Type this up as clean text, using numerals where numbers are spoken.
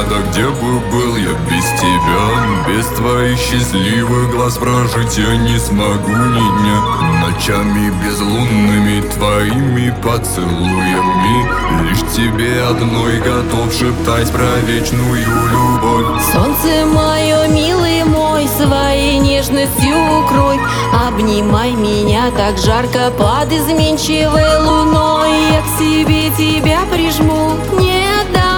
Да где бы был я без тебя? Без твоих счастливых глаз прожить я не смогу ни дня. Ночами безлунными твоими поцелуями лишь тебе одной готов шептать про вечную любовь. Солнце мое, милый мой, своей нежностью укрой. Обнимай меня так жарко под изменчивой луной. Я к себе тебя прижму, не отдам